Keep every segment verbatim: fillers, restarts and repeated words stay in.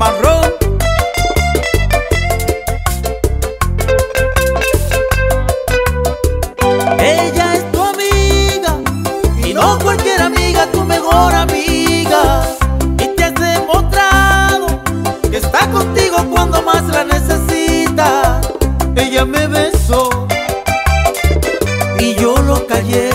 marrón. Ella es tu amiga y no cualquier amiga, tu mejor amiga. Y te has demostrado que está contigo cuando más la necesitas. Ella me besó y yo lo callé.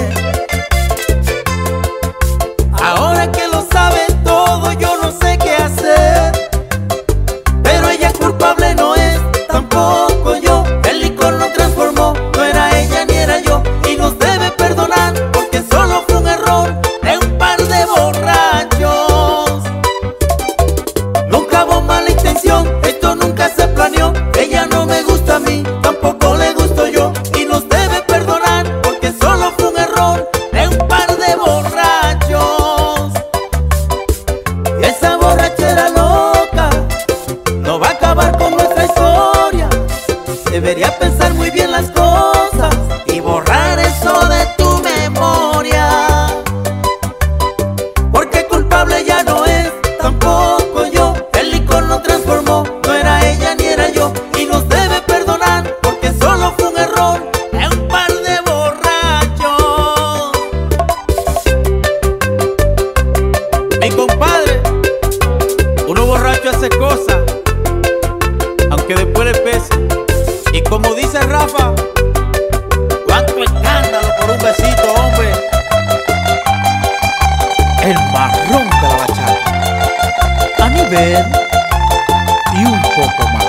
Ahora que lo sabe todo, yo no sé qué hacer. Pero ella culpable no es, tampoco yo. El licor nos transformó, no era ella ni era yo. Y nos debe perdonar porque solo fue un error de un par de borrachos. Nunca hubo mala intención, esto nunca se planeó. Ella no me gusta a mí, tampoco le gusto yo. Y nos debe perdonar porque solo fue un error de un par de borrachos. Y esa borrachera loca no va a acabar con nuestra historia. Debería pensar muy bien las cosas y borrar eso de tu memoria. Porque culpable ya no es, tampoco yo. El licor nos transformó, no era ella ni era yo. Y nos debe perdonar porque solo fue un error de un par de borrachos. Mi compadre, uno borracho hace cosas, aunque después le pese. Y como dice Rafa, cuánto escándalo por un besito, hombre. El marrón de la bachata, a nivel y un poco más.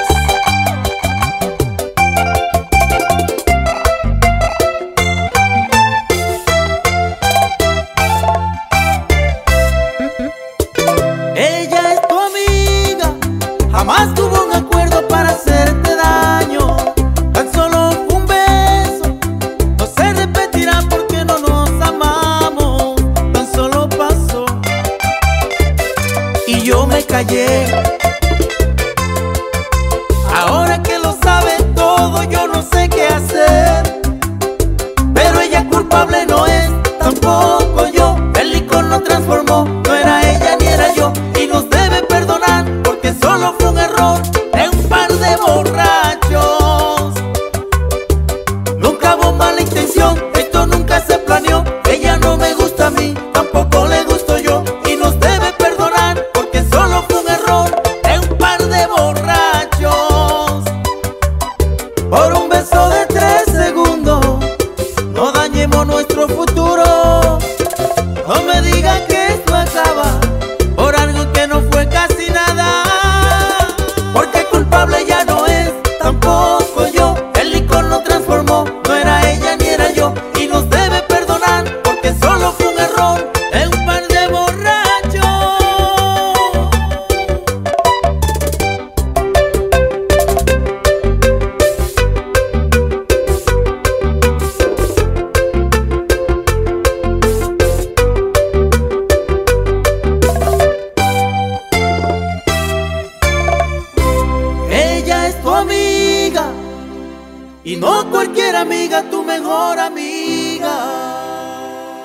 Ella es tu amiga, jamás tuvo un acuerdo para hacerte daño. Tan solo fue un beso, no se repetirá porque no nos amamos. Tan solo pasó y yo me callé. Ahora que lo sabe todo, yo no sé qué hacer. Pero ella culpable no es, tampoco yo. El licor nos transformó, no era ella ni era yo. Y nos debe perdonar porque solo fue un error de un par de borrachos. Nunca hubo mala intención, esto nunca se planeó. Ella no me gusta a mí, tampoco le gusto yo. Y nos debe perdonar porque solo fue un error de un par de borrachos. Por un beso de tres segundos no dañemos nuestro futuro. No me digas que esto acaba por algo que no fue casi nada. Porque culpable ya no es, tampoco yo. El licor nos transformó, no era ella ni era yo. Y nos debe perdonar porque solo fue un error de un par de borrachos. Ella es tu amiga y no cualquier amiga, tu mejor amiga.